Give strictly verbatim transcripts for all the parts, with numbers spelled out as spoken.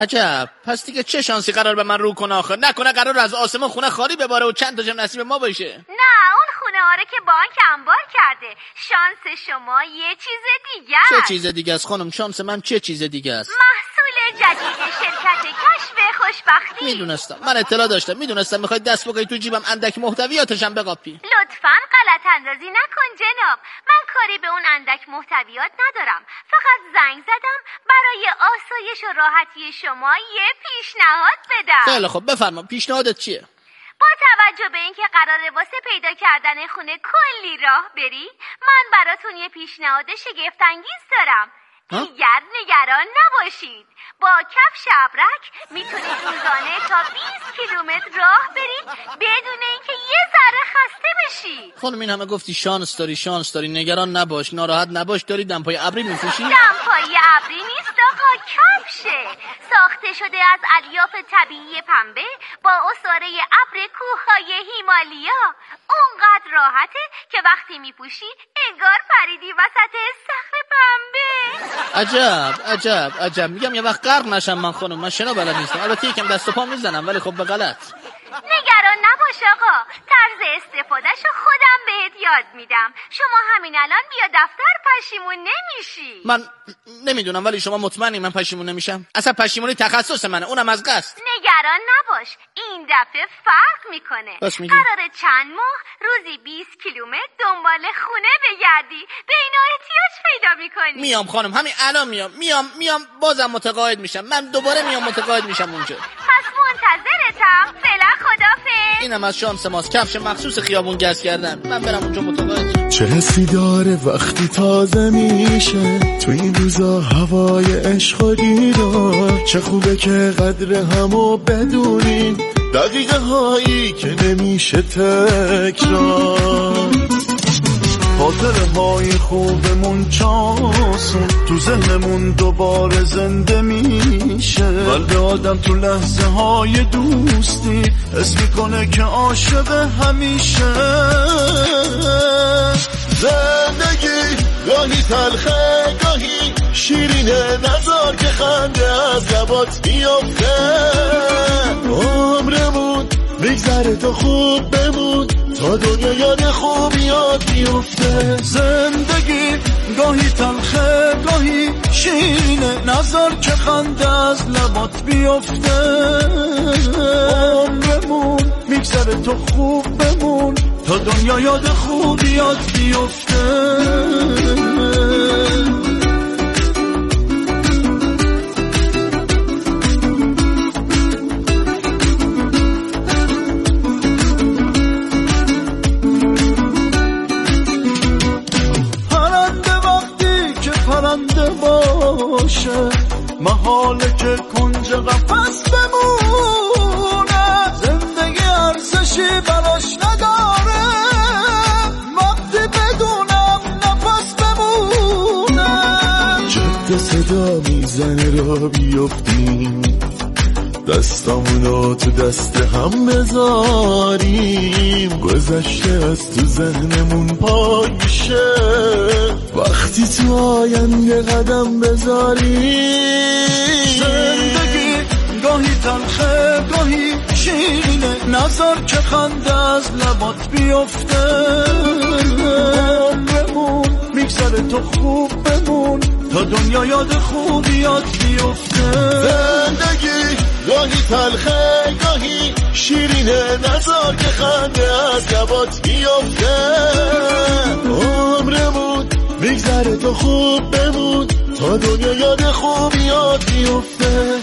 عجب، پس دیگه چه شانسی قرار به من رو کنه آخه؟ نکنه قرار از آسمون خونه خالی بباره و چند تا جم نصیب ما باشه؟ نه، اون خونه ها رو که بانک انبار کرده. شانس شما یه چیز دیگه است. چه چیز دیگه است خانم؟ شانس من چه چیز دیگه است؟ محصول جدید شرکت کشف خوشبختی. میدونستم، من اطلاع داشتم، میدونستم میخواید دست بگید تو جیبم اندک محتویاتشم بقاپی. لطفاً غلط اندازی نکن جناب، من کاری به اون اندک محتویات ندارم. فقط زنگ زدم برای آسایش و راحتی شما یه پیشنهاد بدم. خیلی خب بفرما، پیشنهادت چیه؟ با توجه به اینکه قراره واسه پیدا کردن خونه کلی راه بری، من براتون یه پیشنهاد شگفت‌انگیز دارم. دیگر نگران نباشید، با کفش ابرک میتونید روزانه تا بیست کیلومتر راه برید بدون اینکه یه ذره خسته بشید. خانم این همه گفتی شانس داری شانس داری، نگران نباش، ناراحت نباش، داری دمپای ابری میپوشی؟ دمپای ابری نیست آقا، کفشه. ساخته شده از الیاف طبیعی پنبه با عصاره ابر کوههای هیمالیا. اونقدر راحته که وقتی میپوشی انگار پریدی وسط صخره پنبه. عجب عجب عجب، میگم یه وقت غرق نشم من خانم، من شنا بلد نیستم. البته یکم دست و پا میزنم ولی خب به غلط. نگران نباش آقا، طرز استفادهشو خودم بهت یاد میدم. شما همین الان بیا دفتر، پشیمون نمیشی. من نمیدونم ولی شما مطمئنی من پشیمون نمیشم؟ اصلا پشیمونی تخصص منه، اونم از قصد. نگران نباش، این دفعه فرق میکنه. قراره چند ماه روزی بیست کیلومتر دنبال خونه بگردی، به اینا احتیاج پیدا میکنی. میام خانم، همین الان میام میام میام بازم متقاعد میشم. من دوباره میام متقاعد میشم اونجا. پس منتظرتم. فعلا خدافظ. اینم از شانس ماست، کفش مخصوص خیابون گز کردن. من برم اونجا متقاعد. چه حسی داره وقتی تازه میشه تو این روزا هوای عشق و دیدار. چه خوبه که قدر همو بدونیم، دقیقه هایی که نمیشه تکرار. خاطره های خوبمون چاسون تو ذهنمون دوباره زنده میشه. قلب آدم تو لحظه های دوستی حس میکنه که عاشق همیشه. زندگی گاهی تلخه گاهی شیرینه، نذار که خنده از لبات بیفته. عمرمون بگذره تا خوب بمون تا دنیا یاد خوبیات بیفته. زندگی گاهی تلخه گاهی شیرینه، نذار که خنده از لبات بیفته. عمرمون میگذره تا خوب بمون تا دنیا یاد خوبیات بیفته. پرنده باشه محاله که کنج قفس بمونه. زندگی ارزشی براش نداره وقتی بدونم نفس بمونه. جد صدا میزنه را بیفتیم، دستامونو تو دست هم بذاریم. گذشته از تو ذهنمون پایشه وقتی تو آینده قدم بذاریم. زندگی گاهی تلخه گاهی شیرینه، نذار که خنده از لبات بیفته. عمرمون میگذره تو خوب بمون تا دنیا یاد خوبیات بیفته. زندگی گاهی تلخه گاهی شیرینه، نذار که خنده از لبات بیفته. عمرمون میگذره تو خوب بمون تا دنیا یاد خوبیات بیفته.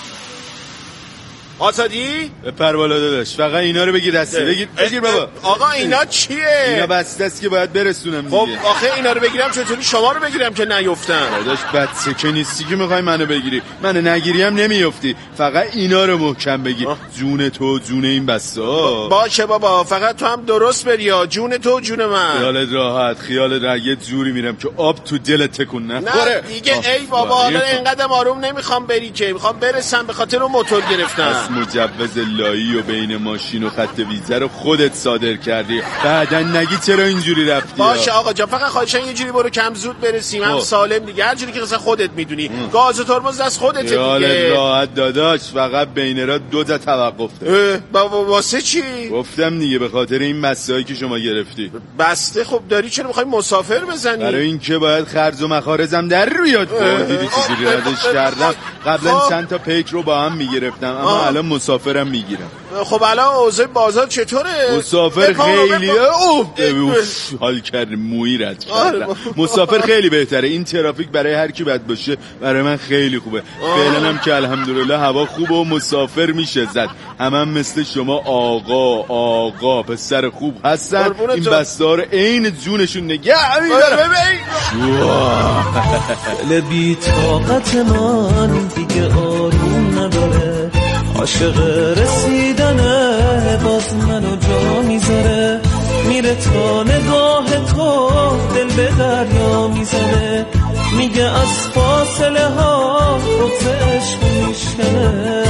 آزادی؟ بپر بالا داداش، فقط اینا رو بگیر دستی. بگیر بگیر بابا. آقا اینا چیه؟ اینا بسته است که باید برسونم دیگه. خب آخه اینا رو بگیرم چطوری شما رو بگیرم که نیفتن؟ داداش بچه که نیستی که میخوای منو بگیری، منو نگیری هم نمیافتی. فقط اینا رو محکم بگیر. جون تو جون این بسته ها. باشه بابا، فقط تو هم درست بری. جون تو جون من. خیالت راحت، خیالت راحت. یه جوری میرم که آب تو دلت تکون نخوره. نه دیگه ای بابا، حالا اینقدر آروم نمیخوام بری که، میخوام برسم، به خاطر اون موتور گرفتم. مجوز لایی و بین ماشین و خط ویزه رو خودت صادر کردی، بعدن نگی چرا اینجوری رفتی. باشه آقا جان، فقط خواهشاً یه جوری برو کم زود برسیم، هم سالم دیگه، هر جوری که مثلا خودت میدونی. گاز و ترمز دست خودته دیگه. یالت راحت داداش، فقط بین را دو تا توقف داره. بابا واسه چی؟ گفتم دیگه به خاطر این مسایی که شما گرفتی. بسته خب داری، چرا میخوای مسافر بزنی؟ برای اینکه باید خرج و مخارجم در بیاد. دیدی چجوری ردش کردم؟ قبلا چند تا پیک رو با هم میگرفتم، اما الان مسافرم میگیرم. خب الان اوضاع بازار چطوره؟ مسافر خیلی اوف حال کرد، مویی رد کردم. مسافر خیلی بهتره. این ترافیک برای هر کی بد باشه برای من خیلی خوبه. فعلا هم که الحمدلله هوا خوبه و مسافر میشه زد. همه هم مثل شما آقا آقا پسر خوب هستن. این بستار عین جونشون نگه میدارن. دل بی طاقت من دیگه آروم نداره، عاشق رسیدنه باز منو جا میذاره، میره تا نگاه تو دل به دریا میزنه، میگه از فاصله ها بغض عشق میشکنه،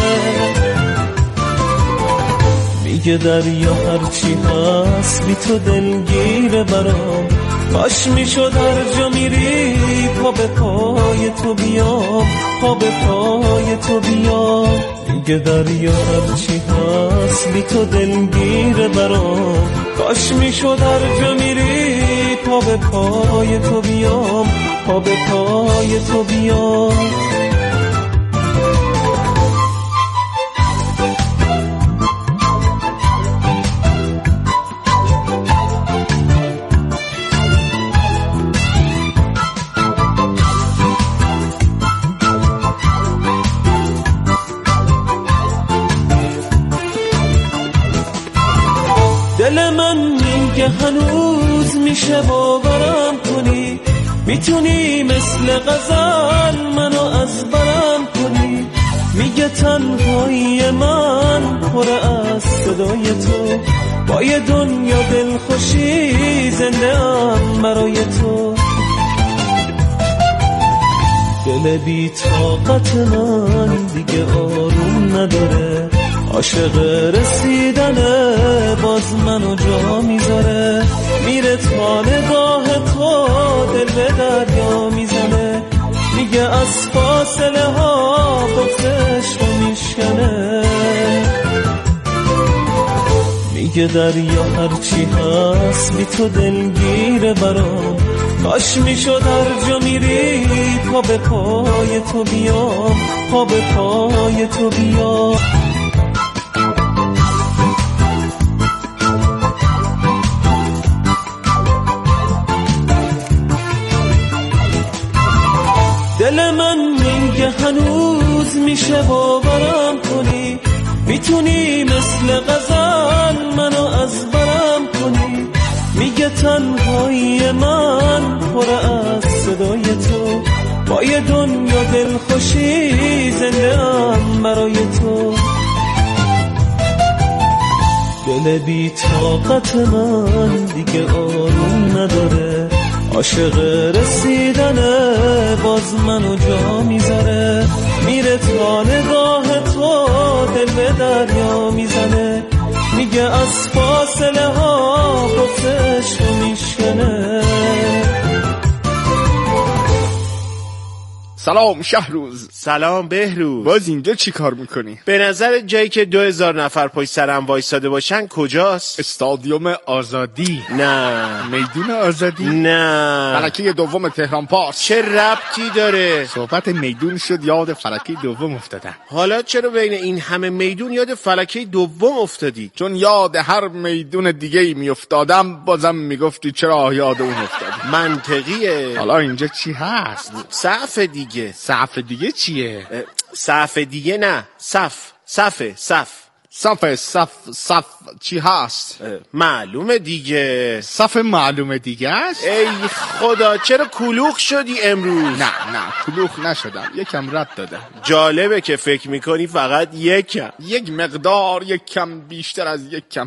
میگه دریا هرچی هست بی تو دلگیره برام، کاش میشد هر جا میری پا به پای تو بیام، پا به پای تو بیام، میگه دریا هرچی هست بی تو دلگیره برام، کاش میشد هر جا میری پا به پای تو بیام، پا به پای تو بیام. دل من میگه هنوز میشه باورم کنی، میتونی مثل غزل منو از برم کنی، میگه تنهایی من پر از صدای تو، با یه دنیا دلخوشی زنده ام برای تو، دل بی طاقت من دیگه آروم نداره، عاشق رسیدنه باز منو جا میذاره، میره تا نگاه تو دل به دریا میزنه، میگه از فاصله ها بغض عشق میشکنه، میگه دریا هرچی هست بی تو دلگیره برام، کاش میشد هر جا میری پا به پای تو بیام، پا به پای تو بیام. دل من میگه هنوز میشه باورم کنی، میتونی مثل غزل منو از برم کنی، میگه تنهایی من پر از صدای تو، با یه دنیا دلخوشی زنده ام برای تو، دل بی طاقت من دیگه آروم نداره، عاشق رسیدنه باز منو جا میذاره، میره تا نگاه تو دل به دریا میزنه، میگه از فاصله ها بغض عشق میشکنه. سلام شهروز. سلام بهروز. باز اینجا چی کار میکنی؟ به نظر جایی که دو هزار نفر پشت سرم وایساده باشن کجاست؟ استادیوم آزادی. نه. میدون آزادی. نه. فلکه دوم تهران پارس. چه ربطی داره؟ صحبت میدون شد یاد فلکه دوم افتادم. حالا چرا بین این همه میدون یاد فلکه دوم افتادی؟ چون یاد هر میدون دیگه ای میافتادم بازم میگفتی چرا یاد اون افتادی. منطقیه. حالا اینجا چی هست؟ صف دیگه. صف دیگه چیه؟ صف دیگه نه، صف صف صف صف صف صف چی هست؟ معلومه دیگه. صف معلومه دیگه است؟ ای خدا چرا کلوخ شدی امروز؟ نه نه کلوخ نشدم، یکم رد دادم. جالبه که فکر میکنی فقط یکم. یک مقدار یک کم بیشتر از یک کم.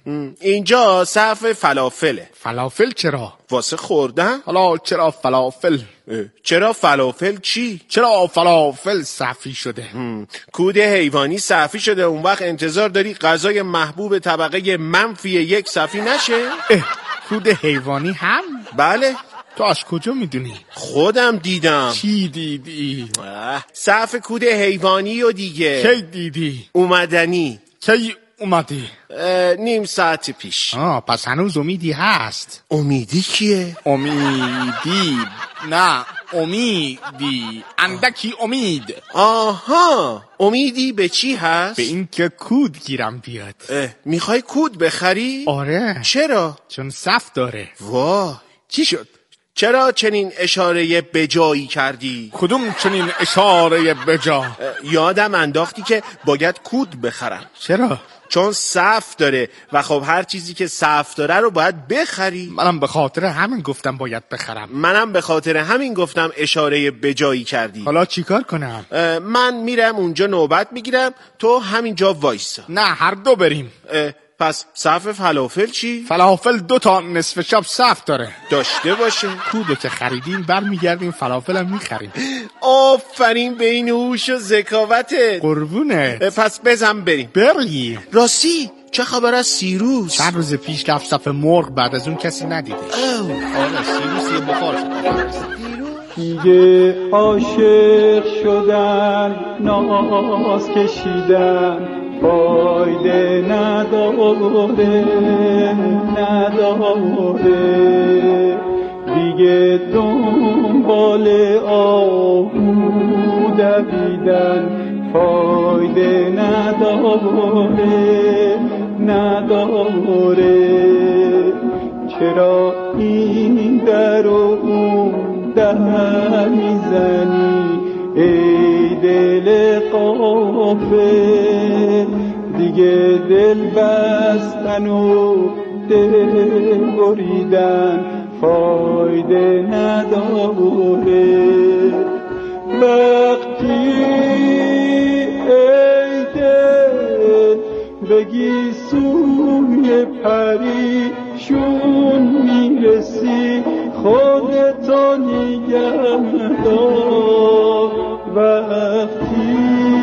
اینجا صف فلافله. فلافل چرا؟ واسه خوردن؟ حالا چرا فلافل؟ چرا فلافل چی؟ چرا فلافل صفی شده؟ کود حیوانی صفی شده، اون وقت انتظار داری غذای محبوب طبقه منفی یک صفی نشه؟ اه، کود حیوانی هم؟ بله. تو از کجا میدونی؟ خودم دیدم. چی دیدی؟ صف کود حیوانی و دیگه. کی دیدی؟ اومدنی. کی اومدی؟ نیم ساعت پیش. آه پس هنوز امیدی هست. امیدی کیه؟ امیدی نه امیدی اندکی امید. آها امیدی به چی هست؟ به این که کود گیرم بیاد. میخوای کود بخری؟ آره. چرا؟ چون صف داره. واه چی شد؟ چرا چنین اشاره بجایی کردی؟ کدوم چنین اشاره بجا؟ یادم انداختی که باید کود بخرم. چرا؟ چون صف داره و خب هر چیزی که صف داره رو باید بخری. منم به خاطر همین گفتم باید بخرم. منم به خاطر همین گفتم اشاره بجایی کردی. حالا چیکار کنم؟ من میرم اونجا نوبت میگیرم، تو همینجا وایسا. نه هر دو بریم. پس صف فلافل چی؟ فلافل دو تا نصف شب صف داره. داشته باشه. کودو که خریدیم برمیگردیم فلافل هم میخریم. آفرین به این هوش و ذکاوتت. قربونه. پس بزن بریم. بریم. راستی چه خبر از سیروس؟ چند روز پیش رفت صف مرغ، بعد از اون کسی ندیده. آره سیروس یه بخار شد. دیگه عاشق شدن، ناز کشیدن فایده نداره نداره، دیگه دنبال آهو دویدن فایده نداره نداره. چرا این در و اون در میزنی ای دل غافل، دیگه دل بستن و دل بریدن فایده نداره. وقتی ای دل بگی سوی پریشون میرسی، خودتو نگه دار. وقتی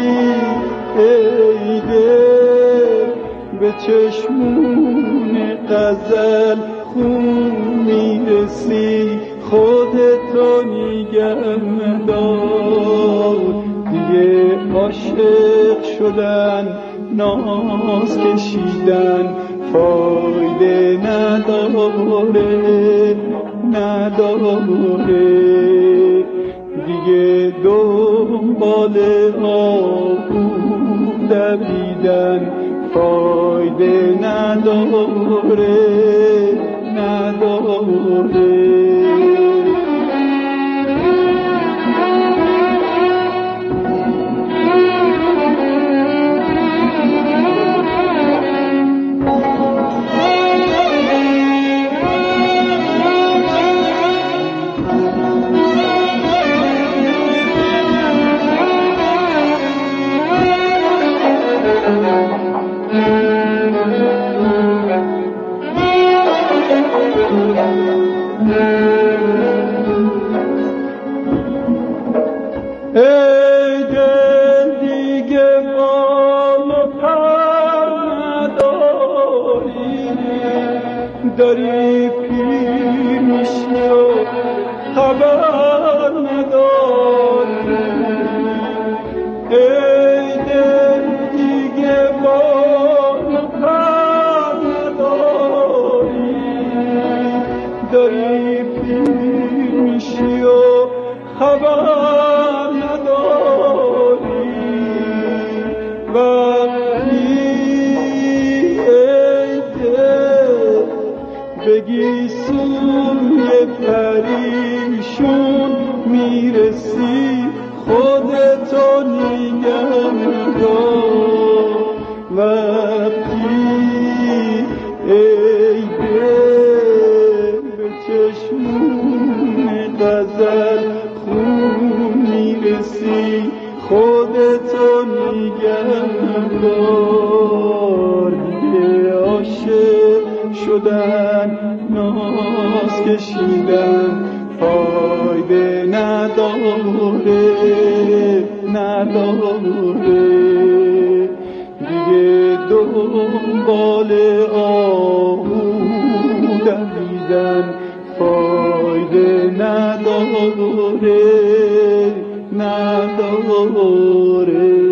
ای دل به چشمون غزل خون میرسی، خودتو نگه دار. دیگه عاشق شدن، ناز کشیدن فایده نداره نداره، دیگه دنبال آهو دویدن فایده نداره نداره. ای دل دیگه بال و پر نداری، داری پیر میشی و خبر نداری. ای دل دیگه بال و پر نداری، داری پیر میشی و خبر بگی سوی پریشون میرسی، خودتو نگه دار. وقتی ای دل به چشمون غزل خون میرسی، خودتو نگه دار. دیگه عاشق شدن ناز کشیدن فایده نداره نداره دیگه دنبال آهو دویدن فایده نداره نداره.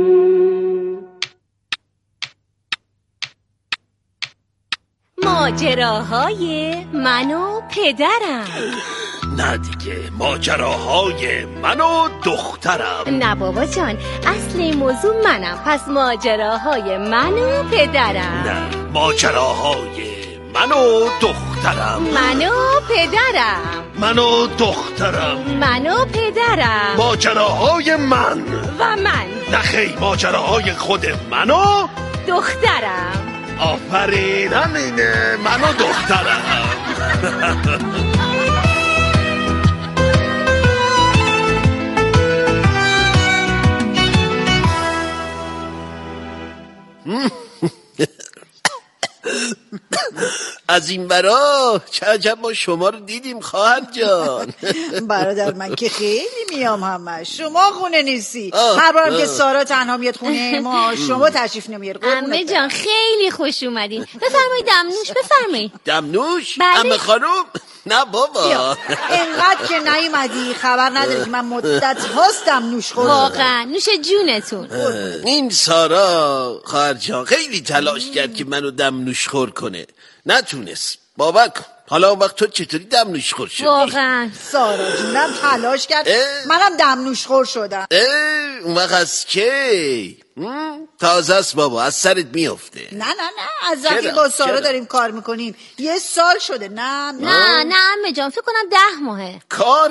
ماجراهای من و پدرم. نه دیگه، ماجراهای من و دخترم. نه بابا جان، اصل این موضوع منم، پس ماجراهای من و پدرم. نه، ماجراهای من و دخترم. من و پدرم. من و دخترم. من و پدرم. ماجراهای من و من. نه خیلی، ماجراهای خود من و دخترم. آفرین، همینه، من و دخترم. از این برا چه عجب ما شما رو دیدیم خواهر جان. برادر من که خیلی میام همه، شما خونه نیستی. هر بارم که سارا تنها میاد خونه ما شما تشریف نمیاری. عمه جان خیلی خوش اومدین. بفرمایید دمنوش بفرمایید. دمنوش؟ بله. عمه خانم؟ نه بابا، اینقدر که نیومدی خبر نداری که من مدت هاست دمنوش خوردم. واقعا نوش جونتون. این سارا خواهر جان خیلی تلاش کرد که منو دمنوش خور کنه، نتونست. باور کن. حالا اون وقت تو چطوری دمنوش خور شدی؟ واقعا سارا جونم تلاش کرد منم دمنوش خور شدم. اون وقت از کی؟ تازه است بابا، از سرت میفته. نه نه نه، از وقتی با سارا داریم کار میکنیم یه سال شده. نه نه نه عمه جان، فکر کنم ده ماهه کار.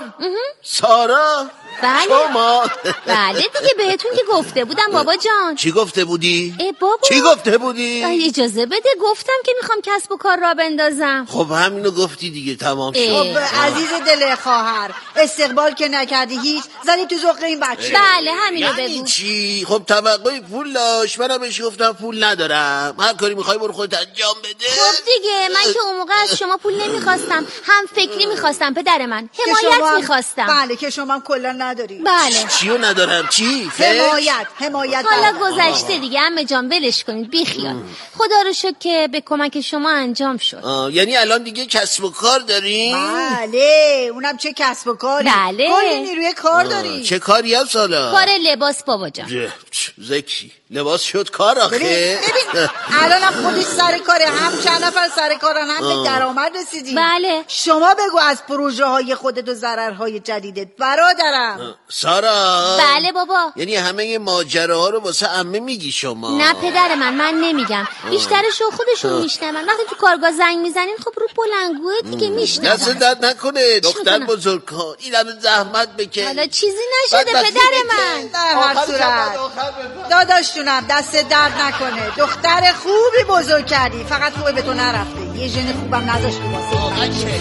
سارا؟ بله شما؟ بله دیگه، بهتون که گفته بودم بابا جان. چی گفته بودی؟ ای بابا چی گفته بودی؟ اجازه بده، گفتم که میخوام کسب و کار را بندازم. خب همینو گفتی دیگه، تمام شد. خب عزیز دل خواهر، استقبال که نکردی هیچ، زدی تو ذوق این بچه. بله همینو یعنی بگو. چی؟ خب توقعی پول داشت، منم بهش گفتم پول ندارم، هر کاری میخوای برو خودت انجام بده. خب دیگه من که اون موقع از شما پول نمیخواستم، هم فکری میخواستم پدر من، حمایت میخواستم. بله که شما هم کلا نداری. بله. چیو ندارم؟ چی؟ حمایت حمایت. حالا گذشته دیگه عمه جان، ولش کنید بی خیال. خدا رو شکر که به کمک شما انجام شد. آه، یعنی الان دیگه کسب و کار دارین؟ بله، اونم چه کسب و کاری. بله. کلی نیروی کار داری. چه کاری هم سالا؟ کار لباس بابا جان. زکی لباس شد کار آخه. ببین ببین الان هم خودش سر کاره، هم چند نفر سر کارن، هم به درآمد رسیدی. بله. شما بگو از پروژه های خودت و ضررهای جدیدت برادرم. سارا. بله بابا. یعنی همه ماجراها رو واسه عمه میگی شما؟ نه پدر من، من نمیگم، بیشترشو خودشون میشنون. وقتی تو کارگاه زنگ میزنین خب رو بلنگوه دیگه میشنون. دست درد نکنه دختر بزرگ کن، این همه زحمت بکن. حالا چیزی نشده پدر من. در هر صورت داداش جونم دست درد نکنه، دختر خوبی بزرگ کردی، فقط خوبه به تو نرفته، یه ژن خوبم نذاشتی واسه.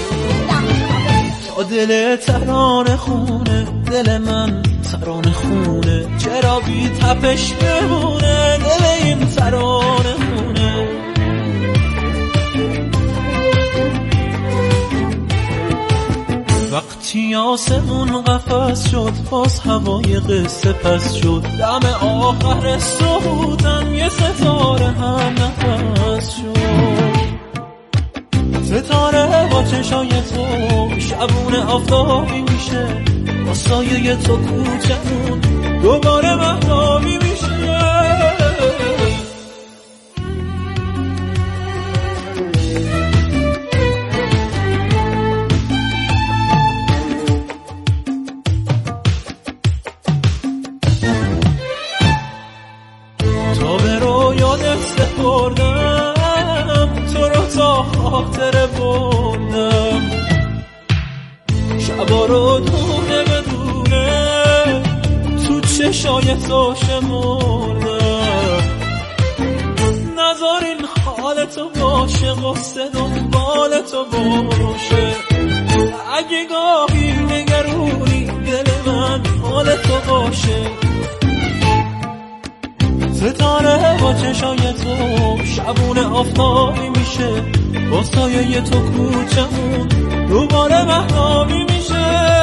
دل ترانه خونه، دل من ترانه خونه، چرا بی تپش بمونه دل این ترانه خونه. وقتی آسمون قفس شد باز هوای قصه پس شد، دم آخر صبحم یه ستاره هم نفس شد. ستاره با چشای تو شبونه آفتابی میشه، با سایه تو کوچمون دوباره مهتابی میشه. تا به رو یادت سپردم، تو رو تا خاطر بردم، شبا رو دونه بدونه تو چشای تو شمردم. نذار این حالتو باشه، غصه دنبال تو باشه، اگه گاهی نگرونی دل من حالتو باشه. ستاره با چشای تو شبونه آفتابی میشه، با سایه تو کوچمون دوباره مهتابی میشه.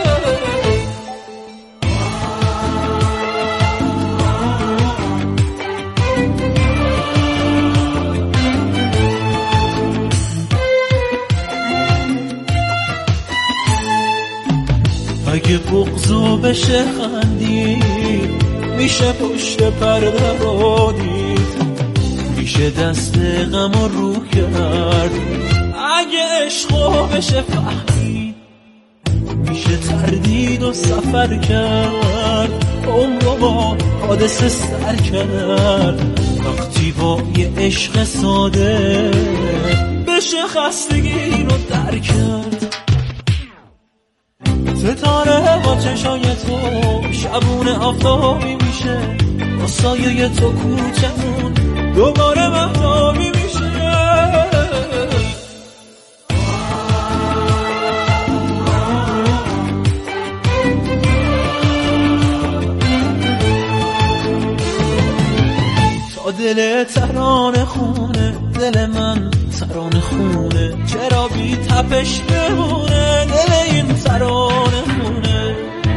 اگه بغضو بشه خندید، میشه پشت پرده رو دید، میشه دست غم رو کرد. اگه عشقو بشه فهمید، میشه تردید و سفر کرد، عمرو با حادثه سر کرد. وقتی با یه عشق ساده بشه خستگی رو در کرد. ستاره با چشای تو شبونه آفتابی میشه، با سایه تو کوچمون دوباره مهتابی میشه. تا دل ترانه خونه، دل من ترانه خونه، چرا بی تپش بمونه دل این ترانه خونه.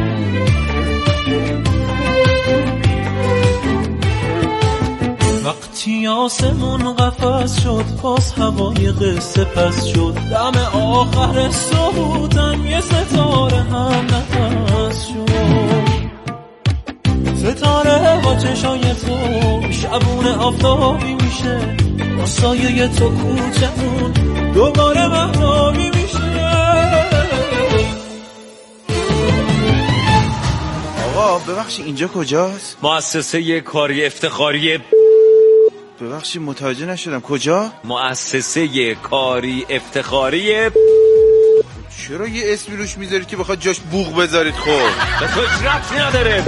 وقتی آسمون قفس شد، باز هوای قصه پس شد، دم آخر صبحتن یه ستاره هم نفس شد. ستاره با چشای تو شبونه آفتابی میشه، با سایه تو کوچمون دوباره مهتابی میشه. آقا ببخشید اینجا کجاست؟ مؤسسه کاری افتخاری. ببخشید متوجه نشدم کجا؟ مؤسسه کاری افتخاری. چرا یه اسمی روش میذارید که بخواد جاش بوق بذارید؟ خب به تو ربطی نداره.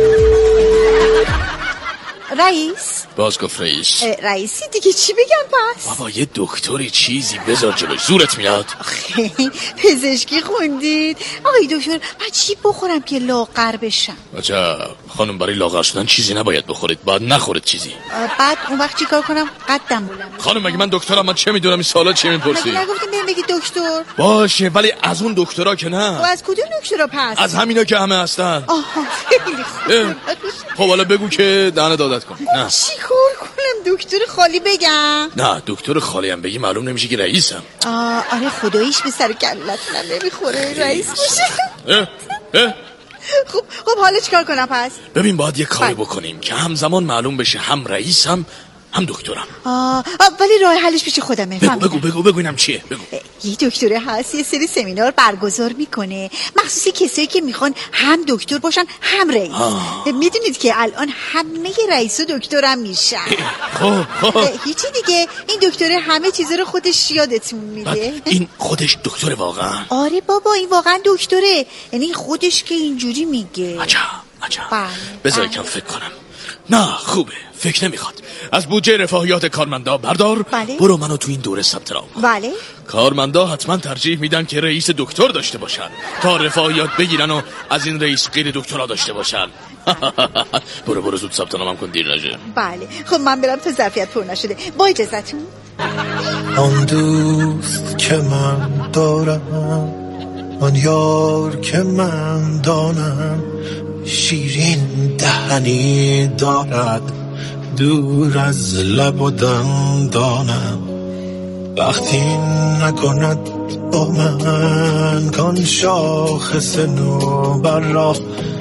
رئیس باز گفت رئیس. رئیسی دیگه چی بگم پس؟ بابا یه دکتری چیزی بذار جلوش، زورت میاد. پزشکی خوندید آقای دکتر؟ من چی بخورم که لاغر بشم؟ عجب خانم، برای لاغر شدن چیزی نباید بخورید، باید نخورید چیزی. بعد اون وقت چیکار کنم؟ قدم بلند. خانم مگه من دکترم؟ من چه میدونم این سوالا چی میپرسی؟ مگه نگفتیم بریم بگی دکتر؟ باشه ولی از اون دکترا که نه. و از کدوم دکترا پس؟ از همینا که همه هستن. آها خیلی خوب. خب حالا بگو که دهنه دادت کن. نه چی کار کنم؟ دکتر خالی بگم؟ نه دکتر خالی هم بگی معلوم نمیشه که رئیسم. آه آره خداییش به سر کلتونم نمیخوره رئیس باشه. اه اه خب خب حالا چیکار کنم پس؟ ببین باید یه کاری بکنیم که همزمان معلوم بشه هم رئیسم هم دکترم. آه, آه ولی راه حلش پیش خودمه. بگو بگو بگو بگو اینم چیه؟ بگو. یه دکتر هست یه سری سمینار برگزار میکنه مخصوصی کسایی که میخوان هم دکتر باشن هم رئیس. میدونید که الان همه رئیس و دکترم میشن. خب خب هیچی دیگه، این دکتر همه چیزا رو خودش یادتون میده. این خودش دکتر واقعا؟ آره بابا این واقعا دکتره، یعنی خودش که اینجوری میگه. عجب عجب. بذار یکم فکر کنم. نه خوبه، فکر نمیخواد. از بودجه رفاهیات کارمندا بردار. بله؟ برو منو تو این دوره ثبت نام. بله. کارمندا حتما ترجیح میدن که رئیس دکتر داشته باشن تا رفاهیات بگیرن و از این رئیس غیر دکترا داشته باشن. برو برو زود ثبت نامم کن دیر نشه. بله خب من برم تا ظرفیت پر نشده. با اجازهتون. آن دوست که من دارم، آن یار که من دانم، شیرین دهنی دارد دور از لب و دندانم. وقتی نکند با من کان شاخص نوبر را،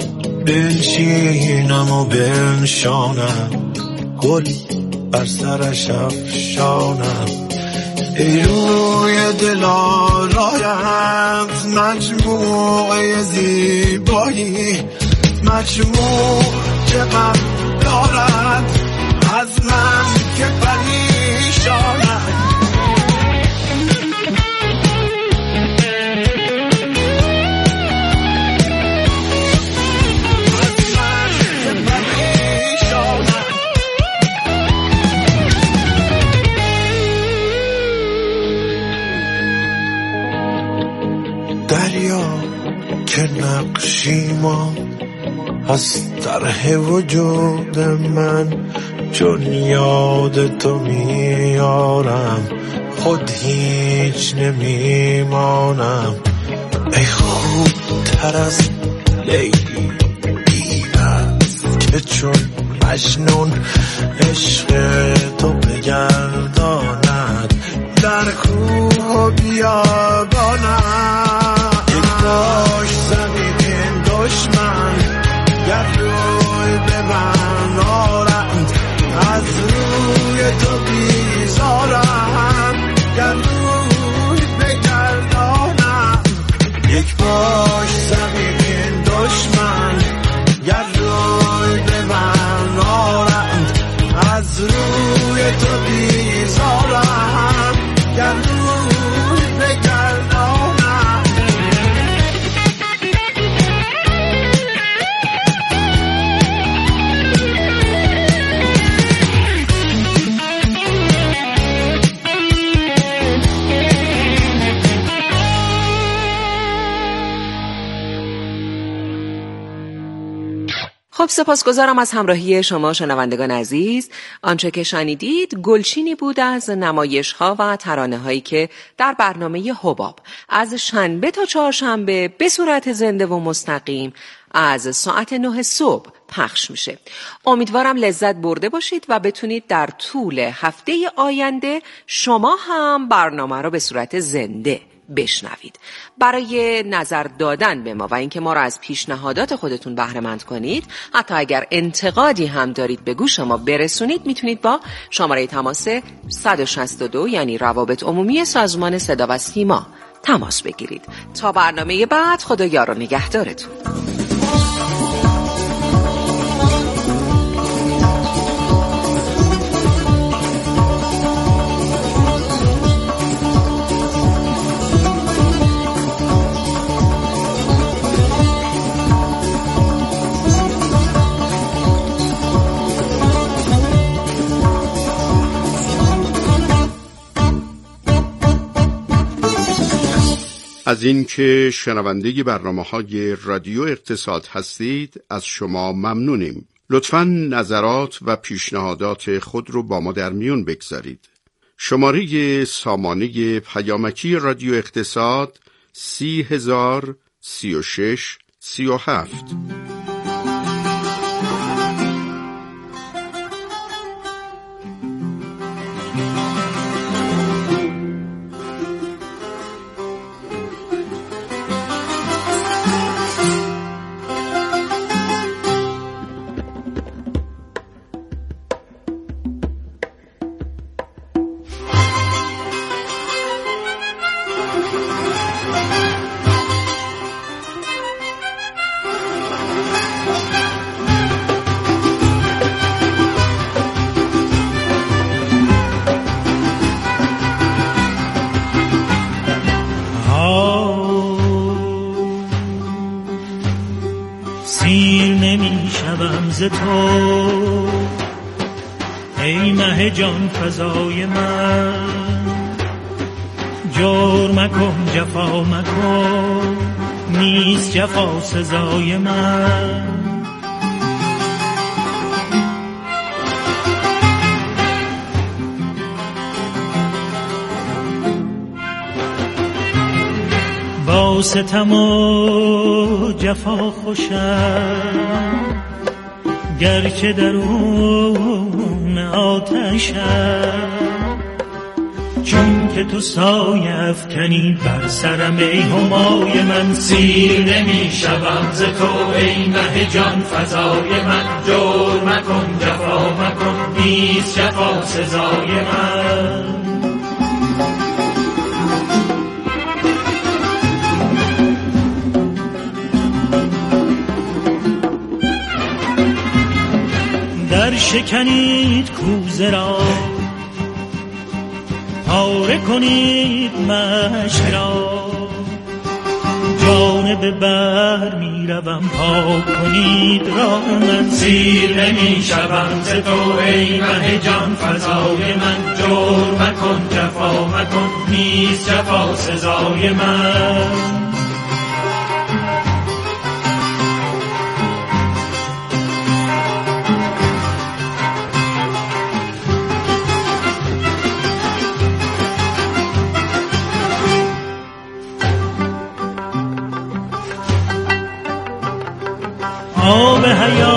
بنشینم و بنشانم، گل بر سرش افشانم. ای روی دلارایت مجموعه زیبایی، مجموع که غم دارد از من که پریشانم. دریا که نقشی ما از طرح وجود من، چون یاد تو میارم خود هیچ نمیمانم. ای خوب تر از لیلی بی‌نظم که چون مجنون عشق تو بگرداند در کوه و بیابانم. یک باش زمین دشمن گر روی به من آرند از روی تو بیزارم گر روی بگردانم. یک باش زمین دشمن گر روی به من آرند از روی تو بیزارم گر روی بگردانم. خب سپاسگزارم از همراهی شما شنوندگان عزیز. آنچه که شنیدید گلچینی بود از نمایش‌ها و ترانه‌هایی که در برنامه حباب از شنبه تا چهارشنبه به صورت زنده و مستقیم از ساعت نه صبح پخش میشه. امیدوارم لذت برده باشید و بتونید در طول هفته آینده شما هم برنامه رو به صورت زنده بشنوید. برای نظر دادن به ما و اینکه ما را از پیشنهادات خودتون بهره مند کنید، حتی اگر انتقادی هم دارید به گوش ما برسونید، میتونید با شماره تماس صد و شصت و دو یعنی روابط عمومی سازمان صدا و سیما تماس بگیرید. تا برنامه بعد، خدا یار و نگهدارتون. از این که شنونده برنامه‌های رادیو اقتصاد هستید از شما ممنونیم. لطفاً نظرات و پیشنهادات خود رو با ما در میون بگذارید. شماره سامانه پیامکی رادیو اقتصاد سی هزار سی و شش سی و هفت. ز تو ای مه جان فضای من، جور مکن جفا مکن نیست جفا سزای من. با ستم و جفا خوشم گرچه درون آتشم، چون که تو سایه افکنی بر سرم ای همای من. سیر نمی شوم ز تو ای مه جان فضای من، جور مکن جفا مکن نیست جفا سزای من. در شکنید کوزه را پاره کنید مشک را، جانب بر می روم پاک کنید راه من. سیر نمی شوم ز تو ای مه جان فضای من، جور مکن جفا مکن نیست جفا سزای من. حیات